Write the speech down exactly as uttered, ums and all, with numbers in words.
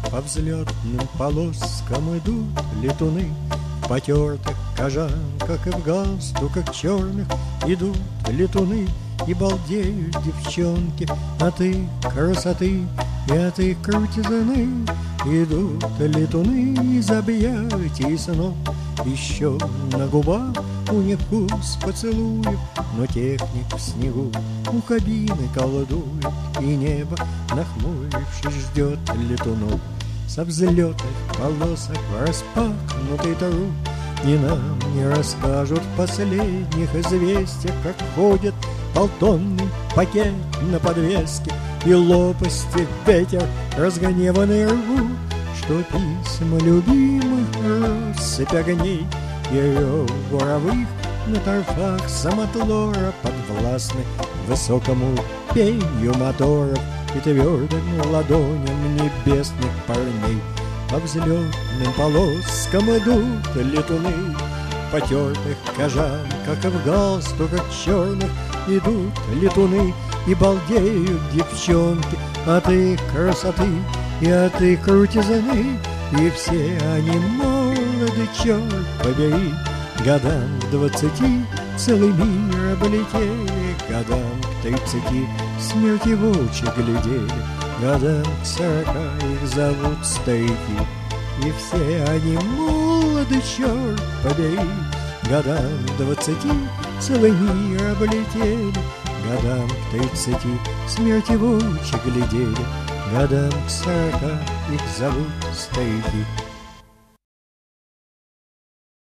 По взлетным полоскам идут летуны, в потертых кожанках и в галстуках черных идут летуны, и балдеют девчонки от их красоты и от их крутизны. Идут летуны из объятий снов, еще на губах у них вкус поцелуев, но техник в снегу у кабины колдует, и небо, нахмурившись, ждет летунов. Со взлетов полосок в распахнутый труд, и нам не расскажут последних известиях, как ходит полтонный пакет на подвеске, и лопасти ветер разгневанный рвут, что письма любимых россыпь огней и рев буровых на торфах самотлора подвластны высокому пенью моторов и твердым ладоням небесных парней. По взлетным полоскам идут летуны, в потертых кожанках и в галстуках черных идут летуны, и балдеют девчонки от их красоты и от их крутизны. И все они молоды, черт побери, годам к двадцати целый мир облетели, годам к тридцати смерти в очи глядели, годам к сорока их зовут старики. И все они молоды, черт побери, годам к двадцати целый мир облетели, годам к тридцати смерти в очи глядели, годам к сорока их зовут старики.